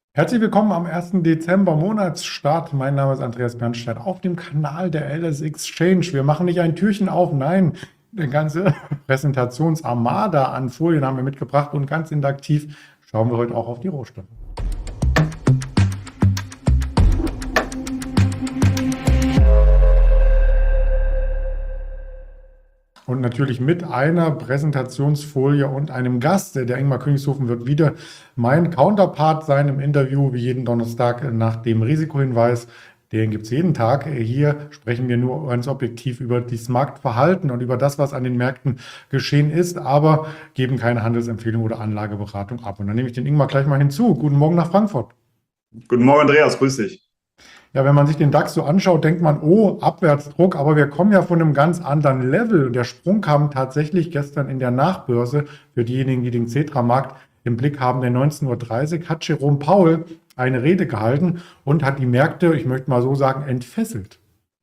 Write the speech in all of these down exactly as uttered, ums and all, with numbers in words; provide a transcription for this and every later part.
Herzlich willkommen am ersten Dezember Monatsstart. Mein Name ist Andreas Bernstein auf dem Kanal der L S Exchange. Wir machen nicht ein Türchen auf, nein, eine ganze Präsentationsarmada an Folien haben wir mitgebracht und ganz interaktiv schauen wir heute auch auf die Rohstoffe. Und natürlich mit einer Präsentationsfolie und einem Gast. Der Ingmar Königshofen wird wieder mein Counterpart sein im Interview, wie jeden Donnerstag nach dem Risikohinweis. Den gibt es jeden Tag. Hier sprechen wir nur ganz objektiv über das Marktverhalten und über das, was an den Märkten geschehen ist, aber geben keine Handelsempfehlung oder Anlageberatung ab. Und dann nehme ich den Ingmar gleich mal hinzu. Guten Morgen nach Frankfurt. Guten Morgen, Andreas, grüß dich. Ja, wenn man sich den DAX so anschaut, denkt man, oh, Abwärtsdruck, aber wir kommen ja von einem ganz anderen Level. Und der Sprung kam tatsächlich gestern in der Nachbörse. Für diejenigen, die den Xetra-Markt im Blick haben, der neunzehn Uhr dreißig hat Jerome Powell eine Rede gehalten und hat die Märkte, ich möchte mal so sagen, entfesselt.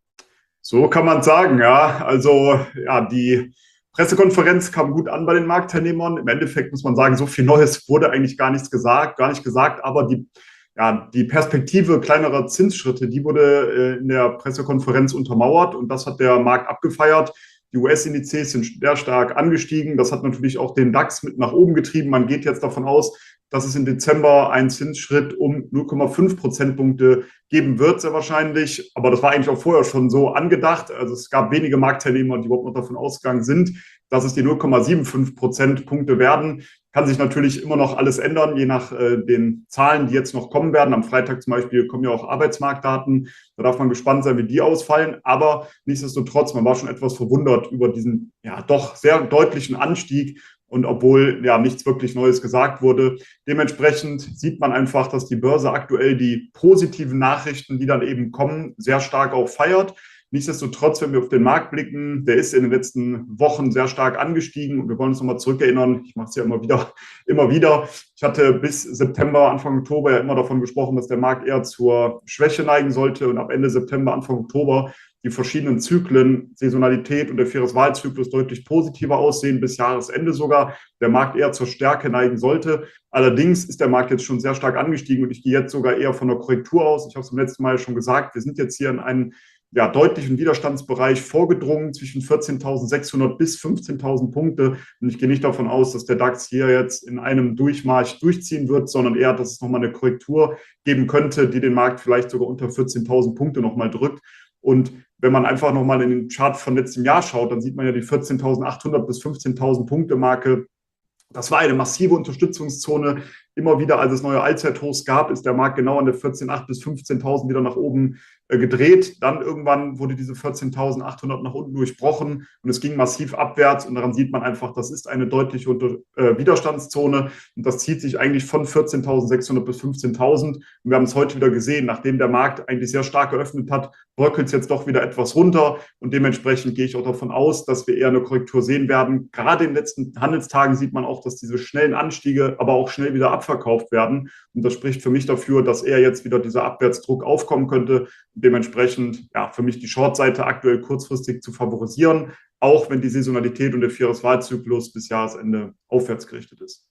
So kann man sagen, ja. Also, ja, die Pressekonferenz kam gut an bei den Marktteilnehmern. Im Endeffekt muss man sagen, so viel Neues wurde eigentlich gar nichts gesagt, gar nicht gesagt, aber die Ja, die Perspektive kleinerer Zinsschritte, die wurde äh, in der Pressekonferenz untermauert und das hat der Markt abgefeiert. Die U S-Indizes sind sehr stark angestiegen. Das hat natürlich auch den DAX mit nach oben getrieben. Man geht jetzt davon aus, dass es im Dezember einen Zinsschritt um null Komma fünf Prozentpunkte geben wird, sehr wahrscheinlich. Aber das war eigentlich auch vorher schon so angedacht. Also es gab wenige Marktteilnehmer, die überhaupt noch davon ausgegangen sind, dass es die null Komma fünfundsiebzig Prozentpunkte werden. Kann sich natürlich immer noch alles ändern, je nach äh, den Zahlen, die jetzt noch kommen werden. Am Freitag zum Beispiel kommen ja auch Arbeitsmarktdaten. Da darf man gespannt sein, wie die ausfallen. Aber nichtsdestotrotz, man war schon etwas verwundert über diesen ja doch sehr deutlichen Anstieg. Und obwohl ja nichts wirklich Neues gesagt wurde, dementsprechend sieht man einfach, dass die Börse aktuell die positiven Nachrichten, die dann eben kommen, sehr stark auch feiert. Nichtsdestotrotz, wenn wir auf den Markt blicken, der ist in den letzten Wochen sehr stark angestiegen und wir wollen uns nochmal zurückerinnern. Ich mache es ja immer wieder, immer wieder. Ich hatte bis September, Anfang Oktober ja immer davon gesprochen, dass der Markt eher zur Schwäche neigen sollte und ab Ende September, Anfang Oktober die verschiedenen Zyklen, Saisonalität und der Vierjahreswahlzyklus deutlich positiver aussehen, bis Jahresende sogar der Markt eher zur Stärke neigen sollte. Allerdings ist der Markt jetzt schon sehr stark angestiegen und ich gehe jetzt sogar eher von einer Korrektur aus. Ich habe es beim letzten Mal schon gesagt, wir sind jetzt hier in einem ja, deutlichen Widerstandsbereich vorgedrungen zwischen vierzehntausendsechshundert bis fünfzehntausend Punkte. Und ich gehe nicht davon aus, dass der DAX hier jetzt in einem Durchmarsch durchziehen wird, sondern eher, dass es nochmal eine Korrektur geben könnte, die den Markt vielleicht sogar unter vierzehntausend Punkte nochmal drückt. Und wenn man einfach nochmal in den Chart von letztem Jahr schaut, dann sieht man ja die vierzehntausendachthundert bis fünfzehntausend Punkte Marke. Das war eine massive Unterstützungszone. Immer wieder, als es neue Allzeithochs gab, ist der Markt genau an der vierzehntausendachthundert bis fünfzehntausend wieder nach oben äh, gedreht. Dann irgendwann wurde diese vierzehntausendachthundert nach unten durchbrochen und es ging massiv abwärts. Und daran sieht man einfach, das ist eine deutliche Unter äh, Widerstandszone und das zieht sich eigentlich von vierzehntausendsechshundert bis fünfzehntausend. Und wir haben es heute wieder gesehen, nachdem der Markt eigentlich sehr stark geöffnet hat, bröckelt es jetzt doch wieder etwas runter und dementsprechend gehe ich auch davon aus, dass wir eher eine Korrektur sehen werden. Gerade in den letzten Handelstagen sieht man auch, dass diese schnellen Anstiege aber auch schnell wieder abverkauft werden und das spricht für mich dafür, dass eher jetzt wieder dieser Abwärtsdruck aufkommen könnte und dementsprechend ja für mich die Shortseite aktuell kurzfristig zu favorisieren, auch wenn die Saisonalität und der Vierjahreswahlzyklus bis Jahresende aufwärts gerichtet ist.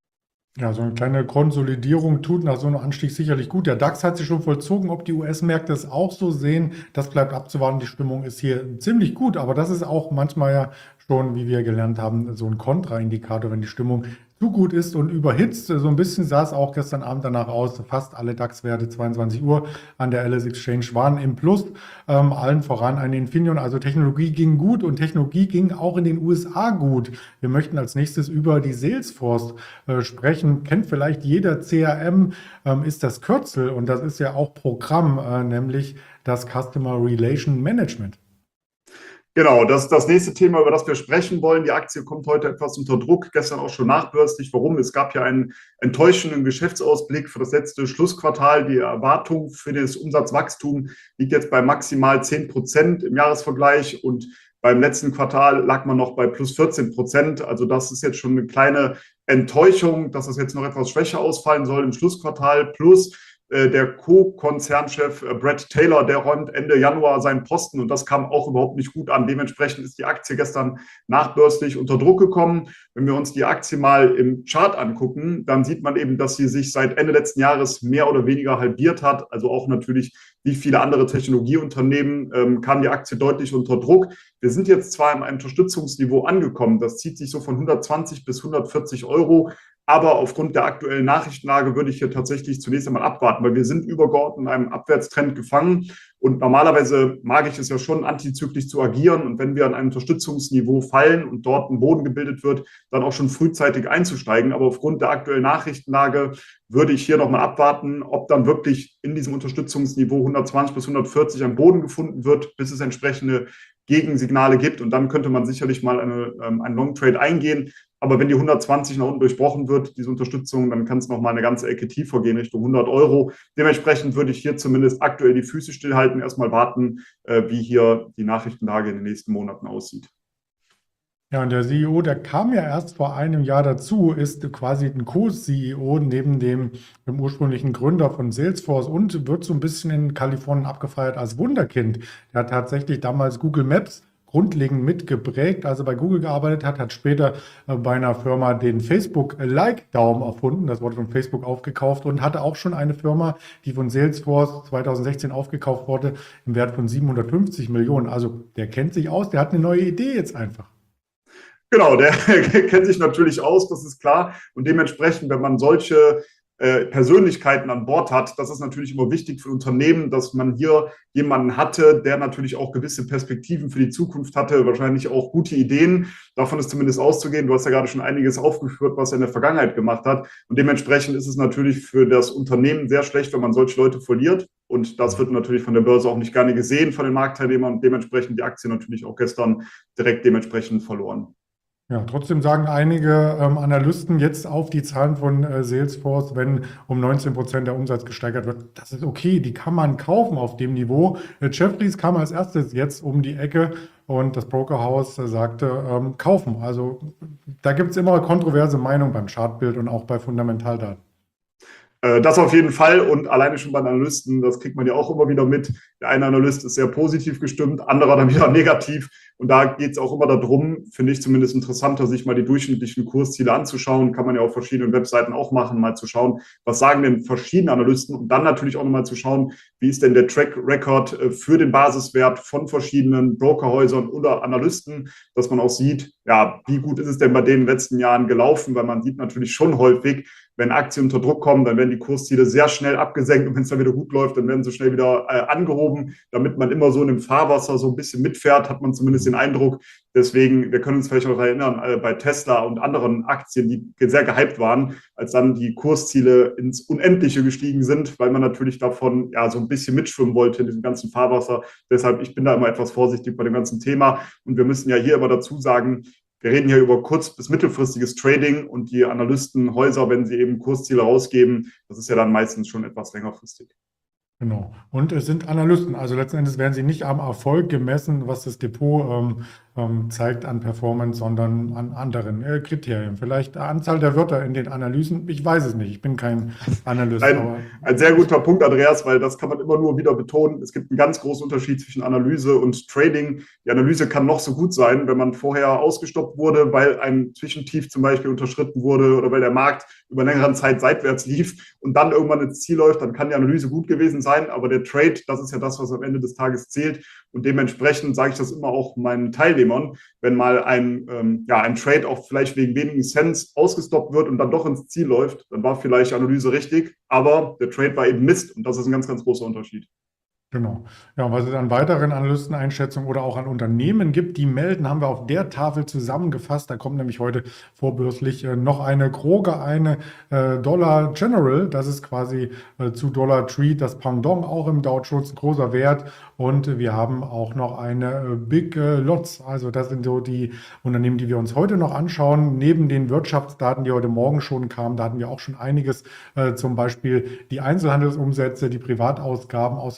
Ja, so eine kleine Konsolidierung tut nach so einem Anstieg sicherlich gut. Der DAX hat sich schon vollzogen. Ob die U S-Märkte es auch so sehen, das bleibt abzuwarten. Die Stimmung ist hier ziemlich gut, aber das ist auch manchmal ja schon, wie wir gelernt haben, so ein Kontraindikator, wenn die Stimmung zu gut ist und überhitzt. So ein bisschen sah es auch gestern Abend danach aus. Fast alle DAX-Werte zweiundzwanzig Uhr an der L S Exchange waren im Plus. Ähm, allen voran ein Infineon. Also Technologie ging gut und Technologie ging auch in den U S A gut. Wir möchten als nächstes über die Salesforce äh, sprechen. Kennt vielleicht jeder. C R M ähm, ist das Kürzel und das ist ja auch Programm, äh, nämlich das Customer Relation Management. Genau, das ist das nächste Thema, über das wir sprechen wollen. Die Aktie kommt heute etwas unter Druck, gestern auch schon nachbörslich. Warum? Es gab ja einen enttäuschenden Geschäftsausblick für das letzte Schlussquartal. Die Erwartung für das Umsatzwachstum liegt jetzt bei maximal zehn Prozent im Jahresvergleich und beim letzten Quartal lag man noch bei plus vierzehn Prozent. Also das ist jetzt schon eine kleine Enttäuschung, dass das jetzt noch etwas schwächer ausfallen soll im Schlussquartal. Plus Äh, der Co-Konzernchef äh, Brad Taylor, der räumt Ende Januar seinen Posten und das kam auch überhaupt nicht gut an. Dementsprechend ist die Aktie gestern nachbörslich unter Druck gekommen. Wenn wir uns die Aktie mal im Chart angucken, dann sieht man eben, dass sie sich seit Ende letzten Jahres mehr oder weniger halbiert hat. Also auch natürlich wie viele andere Technologieunternehmen ähm, kam die Aktie deutlich unter Druck. Wir sind jetzt zwar in einem Unterstützungsniveau angekommen, das zieht sich so von hundertzwanzig bis hundertvierzig Euro. Aber aufgrund der aktuellen Nachrichtenlage würde ich hier tatsächlich zunächst einmal abwarten, weil wir sind übergeordnet in einem Abwärtstrend gefangen. Und normalerweise mag ich es ja schon, antizyklisch zu agieren. Und wenn wir an einem Unterstützungsniveau fallen und dort ein Boden gebildet wird, dann auch schon frühzeitig einzusteigen. Aber aufgrund der aktuellen Nachrichtenlage würde ich hier nochmal abwarten, ob dann wirklich in diesem Unterstützungsniveau hundertzwanzig bis hundertvierzig ein Boden gefunden wird, bis es entsprechende Gegensignale gibt. Und dann könnte man sicherlich mal eine, ähm, einen Long Trade eingehen. Aber wenn die hundertzwanzig nach unten durchbrochen wird, diese Unterstützung, dann kann es noch mal eine ganze Ecke tiefer gehen, Richtung hundert Euro. Dementsprechend würde ich hier zumindest aktuell die Füße stillhalten, erstmal warten, äh, wie hier die Nachrichtenlage in den nächsten Monaten aussieht. Ja, und der C E O, der kam ja erst vor einem Jahr dazu, ist quasi ein Co-C E O neben dem, dem ursprünglichen Gründer von Salesforce und wird so ein bisschen in Kalifornien abgefeiert als Wunderkind. Der hat tatsächlich damals Google Maps grundlegend mitgeprägt, als er bei Google gearbeitet hat, hat später äh, bei einer Firma den Facebook-Like-Daumen erfunden, das wurde von Facebook aufgekauft und hatte auch schon eine Firma, die von Salesforce zweitausendsechzehn aufgekauft wurde, im Wert von siebenhundertfünfzig Millionen. Also der kennt sich aus, der hat eine neue Idee jetzt einfach. Genau, der kennt sich natürlich aus, das ist klar. Und dementsprechend, wenn man solche äh, Persönlichkeiten an Bord hat, das ist natürlich immer wichtig für Unternehmen, dass man hier jemanden hatte, der natürlich auch gewisse Perspektiven für die Zukunft hatte, wahrscheinlich auch gute Ideen. Davon ist zumindest auszugehen. Du hast ja gerade schon einiges aufgeführt, was er in der Vergangenheit gemacht hat. Und dementsprechend ist es natürlich für das Unternehmen sehr schlecht, wenn man solche Leute verliert. Und das wird natürlich von der Börse auch nicht gerne gesehen von den Marktteilnehmern. Und dementsprechend die Aktie natürlich auch gestern direkt dementsprechend verloren. Ja, trotzdem sagen einige ähm, Analysten jetzt auf die Zahlen von äh, Salesforce, wenn um neunzehn Prozent der Umsatz gesteigert wird, das ist okay, die kann man kaufen auf dem Niveau. Äh, Jefferies kam als erstes jetzt um die Ecke und das Brokerhaus äh, sagte, ähm, kaufen. Also da gibt es immer kontroverse Meinungen beim Chartbild und auch bei Fundamentaldaten. Das auf jeden Fall und alleine schon bei Analysten, das kriegt man ja auch immer wieder mit. Der eine Analyst ist sehr positiv gestimmt, anderer dann wieder negativ. Und da geht es auch immer darum, finde ich zumindest interessanter, sich mal die durchschnittlichen Kursziele anzuschauen. Kann man ja auf verschiedenen Webseiten auch machen, mal zu schauen, was sagen denn verschiedene Analysten und dann natürlich auch nochmal zu schauen, wie ist denn der Track Record für den Basiswert von verschiedenen Brokerhäusern oder Analysten, dass man auch sieht, ja, wie gut ist es denn bei den letzten Jahren gelaufen, weil man sieht natürlich schon häufig, wenn Aktien unter Druck kommen, dann werden die Kursziele sehr schnell abgesenkt und wenn es dann wieder gut läuft, dann werden sie schnell wieder äh, angehoben. Damit man immer so in dem Fahrwasser so ein bisschen mitfährt, hat man zumindest den Eindruck. Deswegen, wir können uns vielleicht noch erinnern, äh, bei Tesla und anderen Aktien, die sehr gehypt waren, als dann die Kursziele ins Unendliche gestiegen sind, weil man natürlich davon ja so ein bisschen mitschwimmen wollte in diesem ganzen Fahrwasser. Deshalb, ich bin da immer etwas vorsichtig bei dem ganzen Thema. Und wir müssen ja hier immer dazu sagen, wir reden hier über kurz- bis mittelfristiges Trading und die Analystenhäuser, wenn sie eben Kursziele rausgeben, das ist ja dann meistens schon etwas längerfristig. Genau. Und es sind Analysten. Also letzten Endes werden sie nicht am Erfolg gemessen, was das Depot ähm, ähm, zeigt an Performance, sondern an anderen äh, Kriterien. Vielleicht Anzahl der Wörter in den Analysen. Ich weiß es nicht. Ich bin kein Analyst. Ein, aber ein sehr guter Punkt, Andreas, weil das kann man immer nur wieder betonen. Es gibt einen ganz großen Unterschied zwischen Analyse und Trading. Die Analyse kann noch so gut sein, wenn man vorher ausgestoppt wurde, weil ein Zwischentief zum Beispiel unterschritten wurde oder weil der Markt über längere Zeit seitwärts lief und dann irgendwann ins Ziel läuft, dann kann die Analyse gut gewesen sein. Aber der Trade, das ist ja das, was am Ende des Tages zählt. Und dementsprechend sage ich das immer auch meinen Teilnehmern, wenn mal ein, ähm, ja, ein Trade auch vielleicht wegen wenigen Cents ausgestoppt wird und dann doch ins Ziel läuft, dann war vielleicht die Analyse richtig, aber der Trade war eben Mist und das ist ein ganz, ganz großer Unterschied. Genau. Ja, und was es an weiteren Analysteneinschätzungen oder auch an Unternehmen gibt, die melden, haben wir auf der Tafel zusammengefasst. Da kommt nämlich heute vorbörslich äh, noch eine Kroger, eine äh, Dollar General. Das ist quasi äh, zu Dollar Tree das Pendant, auch im Dow Jones ein großer Wert. Und wir haben auch noch eine äh, Big äh, Lots. Also das sind so die Unternehmen, die wir uns heute noch anschauen. Neben den Wirtschaftsdaten, die heute Morgen schon kamen, da hatten wir auch schon einiges. Äh, zum Beispiel die Einzelhandelsumsätze, die Privatausgaben aus den U S A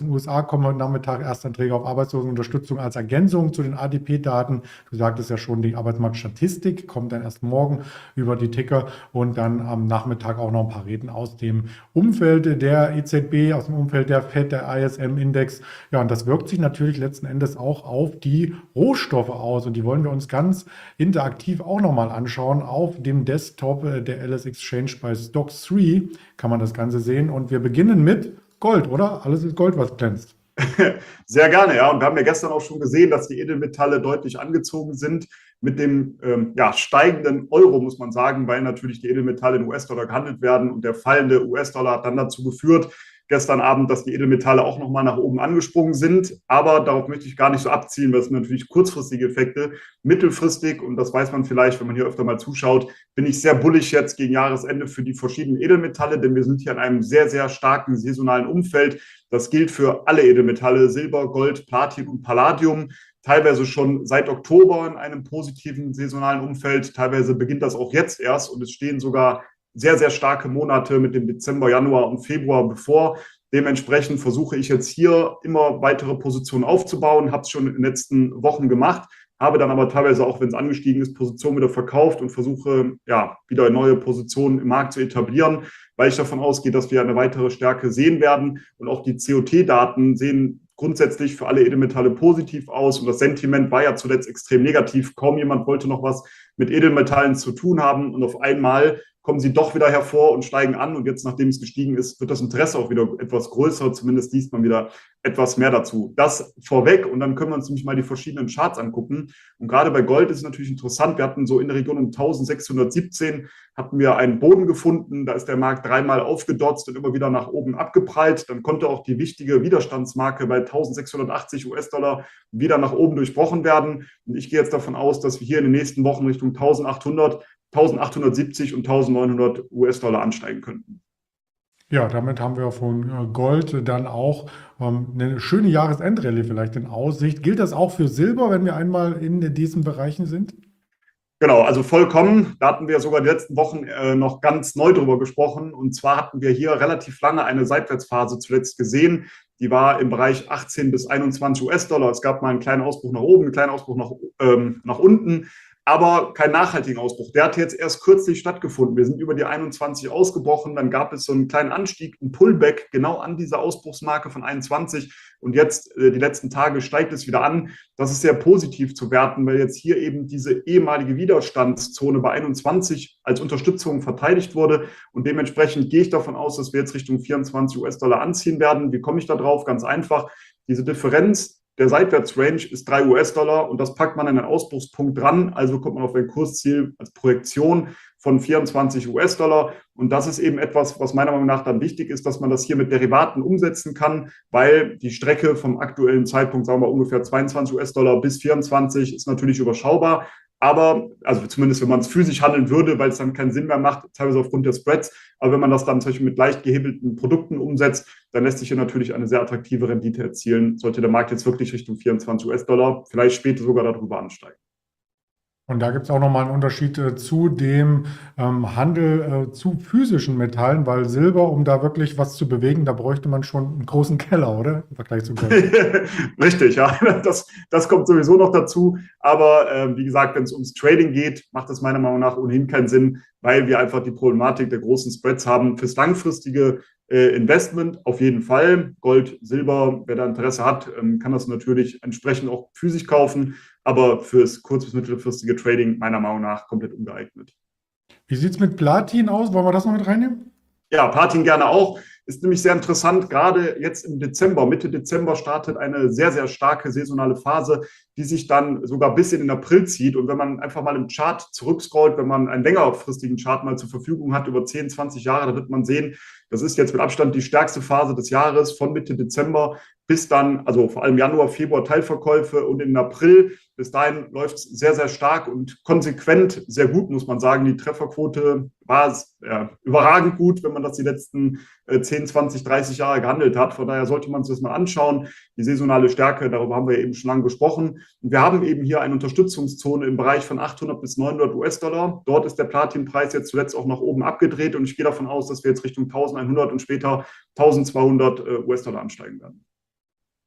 Tag kommen heute Nachmittag Erstanträge auf Arbeitslosenunterstützung als Ergänzung zu den A D P-Daten. Du sagtest ja schon, die Arbeitsmarktstatistik kommt dann erst morgen über die Ticker und dann am Nachmittag auch noch ein paar Reden aus dem Umfeld der E Z B, aus dem Umfeld der Fed, der I S M-Index. Ja, und das wirkt sich natürlich letzten Endes auch auf die Rohstoffe aus und die wollen wir uns ganz interaktiv auch nochmal anschauen. Auf dem Desktop der L S Exchange bei Stocks drei kann man das Ganze sehen und wir beginnen mit Gold, oder? Alles ist Gold, was glänzt. Sehr gerne, ja. Und wir haben ja gestern auch schon gesehen, dass die Edelmetalle deutlich angezogen sind mit dem ähm, ja, steigenden Euro, muss man sagen, weil natürlich die Edelmetalle in U S-Dollar gehandelt werden und der fallende U S-Dollar hat dann dazu geführt, gestern Abend, dass die Edelmetalle auch nochmal nach oben angesprungen sind. Aber darauf möchte ich gar nicht so abzielen, weil es sind natürlich kurzfristige Effekte. Mittelfristig, und das weiß man vielleicht, wenn man hier öfter mal zuschaut, bin ich sehr bullig jetzt gegen Jahresende für die verschiedenen Edelmetalle, denn wir sind hier in einem sehr, sehr starken saisonalen Umfeld. Das gilt für alle Edelmetalle, Silber, Gold, Platin und Palladium. Teilweise schon seit Oktober in einem positiven saisonalen Umfeld. Teilweise beginnt das auch jetzt erst und es stehen sogar sehr, sehr starke Monate mit dem Dezember, Januar und Februar bevor. Dementsprechend versuche ich jetzt hier immer weitere Positionen aufzubauen, habe es schon in den letzten Wochen gemacht, habe dann aber teilweise auch, wenn es angestiegen ist, Positionen wieder verkauft und versuche ja wieder neue Positionen im Markt zu etablieren, weil ich davon ausgehe, dass wir eine weitere Stärke sehen werden und auch die C O T-Daten sehen grundsätzlich für alle Edelmetalle positiv aus und das Sentiment war ja zuletzt extrem negativ. Kaum jemand wollte noch was mit Edelmetallen zu tun haben und auf einmal kommen sie doch wieder hervor und steigen an. Und jetzt, nachdem es gestiegen ist, wird das Interesse auch wieder etwas größer. Zumindest liest man wieder etwas mehr dazu. Das vorweg. Und dann können wir uns nämlich mal die verschiedenen Charts angucken. Und gerade bei Gold ist es natürlich interessant. Wir hatten so in der Region um eintausendsechshundertsiebzehn hatten wir einen Boden gefunden. Da ist der Markt dreimal aufgedotzt und immer wieder nach oben abgeprallt. Dann konnte auch die wichtige Widerstandsmarke bei eintausendsechshundertachtzig U S-Dollar wieder nach oben durchbrochen werden. Und ich gehe jetzt davon aus, dass wir hier in den nächsten Wochen Richtung eintausendachthundert eintausendachthundertsiebzig und eintausendneunhundert U S-Dollar ansteigen könnten. Ja, damit haben wir von Gold dann auch ähm, eine schöne Jahresendrallye vielleicht in Aussicht. Gilt das auch für Silber, wenn wir einmal in diesen Bereichen sind? Genau, also vollkommen. Da hatten wir sogar die letzten Wochen äh, noch ganz neu drüber gesprochen. Und zwar hatten wir hier relativ lange eine Seitwärtsphase zuletzt gesehen. Die war im Bereich achtzehn bis einundzwanzig U S-Dollar. Es gab mal einen kleinen Ausbruch nach oben, einen kleinen Ausbruch nach, ähm, nach unten, aber keinen nachhaltigen Ausbruch. Der hat jetzt erst kürzlich stattgefunden. Wir sind über die einundzwanzig ausgebrochen, dann gab es so einen kleinen Anstieg, einen Pullback genau an dieser Ausbruchsmarke von einundzwanzig und jetzt äh, die letzten Tage steigt es wieder an. Das ist sehr positiv zu werten, weil jetzt hier eben diese ehemalige Widerstandszone bei einundzwanzig als Unterstützung verteidigt wurde und dementsprechend gehe ich davon aus, dass wir jetzt Richtung vierundzwanzig U S-Dollar anziehen werden. Wie komme ich da drauf? Ganz einfach. Diese Differenz der Seitwärtsrange ist drei U S-Dollar und das packt man an einen Ausbruchspunkt dran. Also kommt man auf ein Kursziel als Projektion von vierundzwanzig U S-Dollar. Und das ist eben etwas, was meiner Meinung nach dann wichtig ist, dass man das hier mit Derivaten umsetzen kann, weil die Strecke vom aktuellen Zeitpunkt, sagen wir ungefähr zweiundzwanzig U S-Dollar bis vierundzwanzig, ist natürlich überschaubar. Aber, also zumindest wenn man es physisch handeln würde, weil es dann keinen Sinn mehr macht, teilweise aufgrund der Spreads. Aber wenn man das dann zum Beispiel mit leicht gehebelten Produkten umsetzt, dann lässt sich hier natürlich eine sehr attraktive Rendite erzielen, sollte der Markt jetzt wirklich Richtung vierundzwanzig U S-Dollar, vielleicht später sogar darüber ansteigen. Und da gibt es auch nochmal einen Unterschied äh, zu dem ähm, Handel äh, zu physischen Metallen, weil Silber, um da wirklich was zu bewegen, da bräuchte man schon einen großen Keller, oder? Im Vergleich zu Gold. Richtig, ja. Das, das kommt sowieso noch dazu. Aber äh, wie gesagt, wenn es ums Trading geht, macht das meiner Meinung nach ohnehin keinen Sinn, weil wir einfach die Problematik der großen Spreads haben. Fürs langfristige äh, Investment auf jeden Fall. Gold, Silber, wer da Interesse hat, ähm, kann das natürlich entsprechend auch physisch kaufen. Aber fürs kurz- bis mittelfristige Trading meiner Meinung nach komplett ungeeignet. Wie sieht es mit Platin aus? Wollen wir das noch mit reinnehmen? Ja, Platin gerne auch. Ist nämlich sehr interessant. Gerade jetzt im Dezember, Mitte Dezember startet eine sehr, sehr starke saisonale Phase, die sich dann sogar bis in den April zieht. Und wenn man einfach mal im Chart zurückscrollt, wenn man einen längerfristigen Chart mal zur Verfügung hat, über zehn, zwanzig Jahre, da wird man sehen, das ist jetzt mit Abstand die stärkste Phase des Jahres von Mitte Dezember bis dann, also vor allem Januar, Februar Teilverkäufe und in April. Bis dahin läuft es sehr, sehr stark und konsequent sehr gut, muss man sagen. Die Trefferquote war ja, überragend gut, wenn man das die letzten äh, zehn, zwanzig, dreißig Jahre gehandelt hat. Von daher sollte man sich das mal anschauen. Die saisonale Stärke, darüber haben wir ja eben schon lange gesprochen. Und wir haben eben hier eine Unterstützungszone im Bereich von achthundert bis neunhundert U S-Dollar. Dort ist der Platinpreis jetzt zuletzt auch nach oben abgedreht und ich gehe davon aus, dass wir jetzt Richtung eintausendeinhundert und später eintausendzweihundert äh, U S-Dollar ansteigen werden.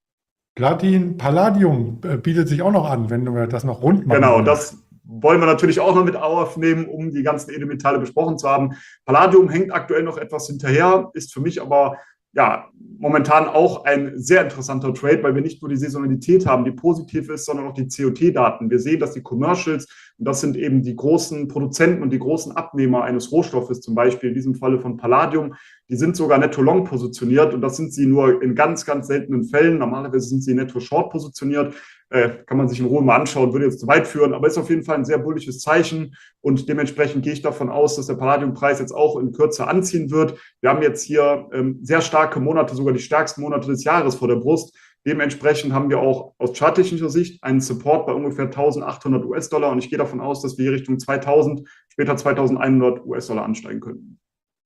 Platin, Palladium äh, bietet sich auch noch an, wenn wir das noch rund machen Genau, wollen. das wollen wir natürlich auch noch mit aufnehmen, um die ganzen Edelmetalle besprochen zu haben. Palladium hängt aktuell noch etwas hinterher, ist für mich aber ja momentan auch ein sehr interessanter Trade, weil wir nicht nur die Saisonalität haben, die positiv ist, sondern auch die C O T-Daten. Wir sehen, dass die Commercials, und das sind eben die großen Produzenten und die großen Abnehmer eines Rohstoffes, zum Beispiel in diesem Falle von Palladium, die sind sogar netto long positioniert und das sind sie nur in ganz, ganz seltenen Fällen. Normalerweise sind sie netto short positioniert. Äh, kann man sich in Ruhe mal anschauen, würde jetzt zu weit führen, aber ist auf jeden Fall ein sehr bullisches Zeichen und dementsprechend gehe ich davon aus, dass der Palladiumpreis jetzt auch in Kürze anziehen wird. Wir haben jetzt hier ähm, sehr starke Monate, sogar die stärksten Monate des Jahres vor der Brust. Dementsprechend haben wir auch aus charttechnischer Sicht einen Support bei ungefähr eintausendachthundert US-Dollar und ich gehe davon aus, dass wir hier Richtung zweitausend, später zweitausendeinhundert US-Dollar ansteigen können.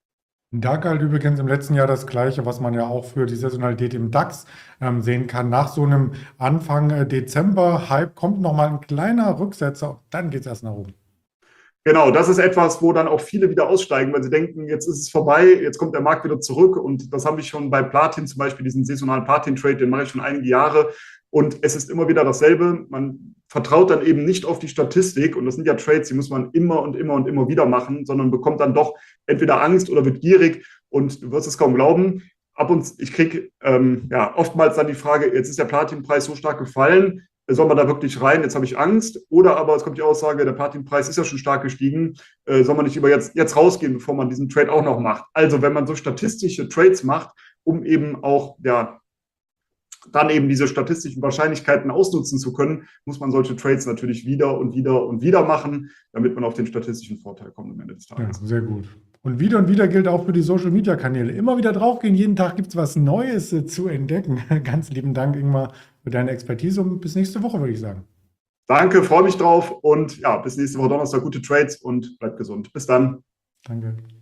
Da galt übrigens im letzten Jahr das Gleiche, was man ja auch für die Saisonalität im DAX ähm, sehen kann. Nach so einem Anfang äh, Dezember-Hype kommt nochmal ein kleiner Rücksetzer und dann geht es erst nach oben. Genau, das ist etwas, wo dann auch viele wieder aussteigen, weil sie denken, jetzt ist es vorbei, jetzt kommt der Markt wieder zurück. Und das habe ich schon bei Platin zum Beispiel, diesen saisonalen Platin-Trade, den mache ich schon einige Jahre. Und es ist immer wieder dasselbe. Man vertraut dann eben nicht auf die Statistik. Und das sind ja Trades, die muss man immer und immer und immer wieder machen, sondern bekommt dann doch entweder Angst oder wird gierig. Und du wirst es kaum glauben. Ab und ich kriege ähm, ja, oftmals dann die Frage, jetzt ist der Platinpreis so stark gefallen, soll man da wirklich rein? Jetzt habe ich Angst. Oder aber es kommt die Aussage, der Platinpreis ist ja schon stark gestiegen. Äh, soll man nicht lieber jetzt, jetzt rausgehen, bevor man diesen Trade auch noch macht? Also wenn man so statistische Trades macht, um eben auch ja, dann eben diese statistischen Wahrscheinlichkeiten ausnutzen zu können, muss man solche Trades natürlich wieder und wieder und wieder machen, damit man auf den statistischen Vorteil kommt am Ende des Tages. Ja, sehr gut. Und wieder und wieder gilt auch für die Social-Media-Kanäle. Immer wieder draufgehen, jeden Tag gibt es was Neues äh, zu entdecken. Ganz lieben Dank, Ingmar, für deine Expertise und bis nächste Woche, würde ich sagen. Danke, freue mich drauf und ja, bis nächste Woche Donnerstag, gute Trades und bleibt gesund. Bis dann. Danke.